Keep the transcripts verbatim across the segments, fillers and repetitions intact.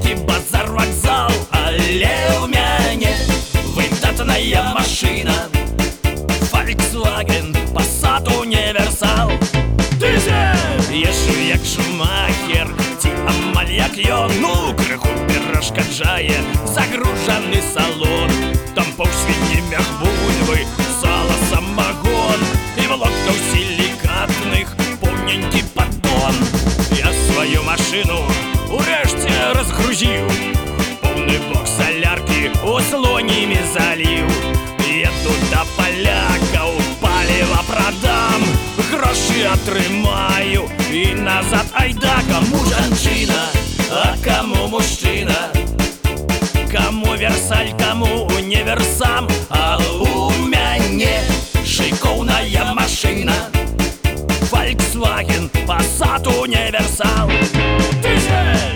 Нейкі базар вакзал, але ў мяне выдатная машина Volkswagen Passat універсал. Езжу як Шумахер, ці амаль як ён. Ну, крыху перашкаджае загружаны салон. Там паўсвінні, мех бульбы, сала, самагон і волокнаў сілікатных поўненькі паддон. Я сваю машину урэшце разгрузіў, поўны бок саляркі услонямі заліў. Еду да палякаў, паліва прадам, грошы атрымаю і назад айда. Каму жанчына, а каму мужчына, каму Версаль, каму універсам. А у мяне шыкоўная машина Volkswagen Passat універсал. Дизель!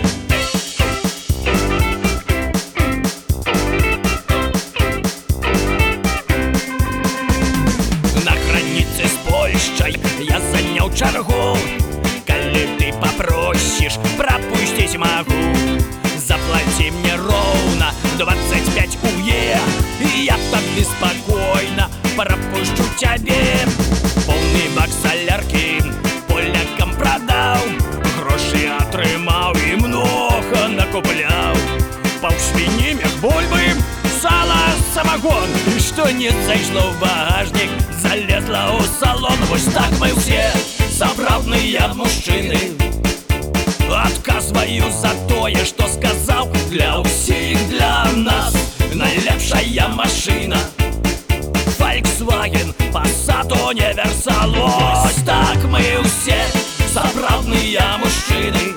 На границе с Польшчай я заняў чаргу. Калі ты попросишь, пропустить могу. Заплати мне ровно двадцать пять уе, и я тады спокойно пропущу тебе. Полный бак солярки полякам продал, гроши отрымаў и много накупляў. Паўсвінні, мех бульбы, сало, самогон. И что не зайшло в багажник, залезла у салон. Вось так мы все сапраўдныя мужчыны. Отказываю за тое, что сказал. Для ўсіх, для нас найлепшая машина Volkswagen Passat універсал. Вось так мы все сапраўдныя мужчыны.